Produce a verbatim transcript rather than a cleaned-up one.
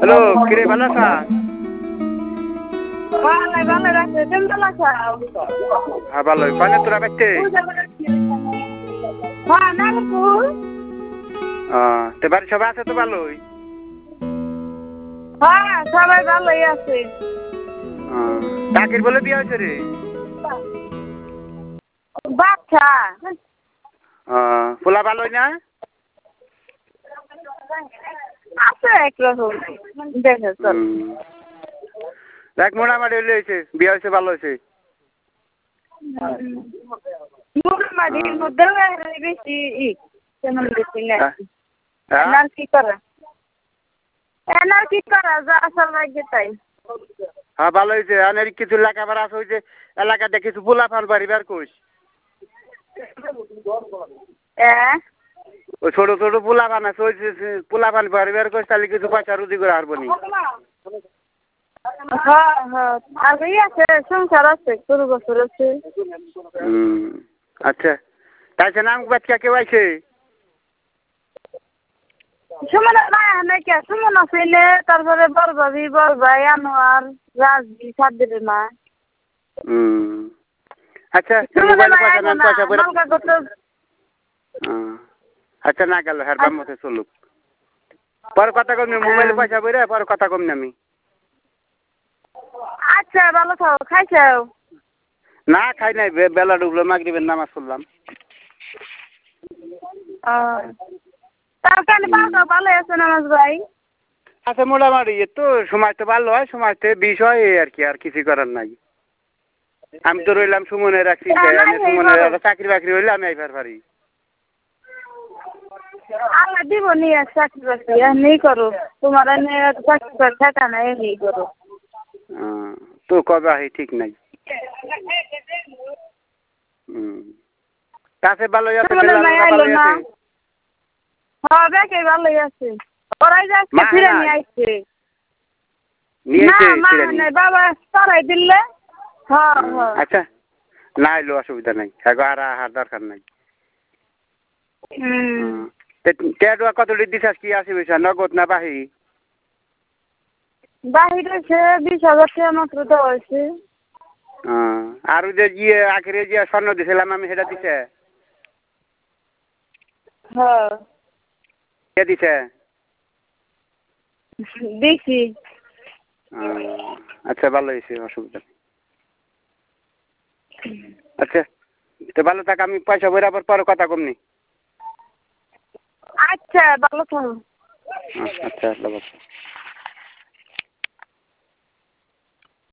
Hello কিরে ভালো আছা? ভালো ভালো রাখছে তুমি ভালো আছো? হ্যাঁ ভালোই কয়না তোরা বাইতে? হ্যাঁ নাগপুর। তো বাড়ি সবাই আছে তো ভালোই? হ্যাঁ সবাই ভালোই আছে। কাকির বলে বিয়ে হয়েছে রে? বাচ্চা পোলা ভালোই না? আছে একরকম দেখে চল। দেখ মোটামুটি হয়েছে বিয়ে হয়েছে ভালো হয়েছে। মোটামুটির মধ্যে বেশি ই তেমন বেশি না। এনার কি করা এনার কি করা যা আসল লাগে তাই। হ্যাঁ ভালো হয়েছে অনেক কিছু লেখাপড়া আছে হয়েছে এলাকাতে কিছু পোলা ফান বাড়িবার কোষ ওই ছোট ছোট পোলা ফান আছে ওই পোলা ফান বাড়িবার কোষ তাহলে কিছু পয়সা রুজি করে হারবো নি। হ্যাঁ হ্যাঁ আর এই আছে সংসার আছে গরু বছর আছে। আচ্ছা তাইছে নাম বাচ্চা কেউ আইছে? সুমন না কে সুমন আছে তারপরে বড় ভাবি বড় ভাই আনোয়ার রাজবি সাদের মা। আচ্ছা মোবাইলে পয়সা নেন পয়সা করে আচ্ছা না গেল হেরবার মতো চলুক পরে কথা কম মোবাইলে পয়সা বইরে পরে কথা কম আমি। আচ্ছা ভালো থাও খাইছাও? না খাই নাই বেলা ডুবলো মাগরিবের নামাজ পড়লাম। ভালো আছে নামাজ ভাই? আচ্ছা মোটামুটি তো সময় তো ভালো হয় সময় তো বিষ হয় এই আর কি আর কিছু করার নাই। আমি তো রইলাম সুমনে রাখছি সুমনের চাকরি বাকরি হইলে আমি আইবার পারি। আল্লাহ দিব নিয়ে চাকরি বাকরি নেই করো তোমার চাকরি করে থাকা নাই নেই করো। তো কবে আহি ঠিক নাই। কাছে ভালোই আছে ভালোই আছে। হ্যাঁ দেখে ভালোই আছে ওরাই যাচ্ছে ফিরে নিয়ে আসছে। না মা নাই বাবা সরাই দিলে। হ্যাঁ হ্যাঁ আচ্ছা না এলো অসুবিধা নাই আর আহার দরকার নাই। টেডুয়া কত দিছাস কি আসি পয়সা নগদ না বাহি? বাহির হয়েছে বিশ হাজার টাকা মাত্র দেওয়া হয়েছে। আর ওই যে ইয়ে আখেরে যে স্বর্ণ দিছিলাম আমি সেটা দিছে? হ্যাঁ কে দিছে? দেখি। আচ্ছা ভালো হয়েছে অসুবিধা নেই। আচ্ছা তো ভালো থাক আমি পয়সা বইরা আবার পরে কথা কমনি। আচ্ছা ভালো থাকো। আচ্ছা আচ্ছা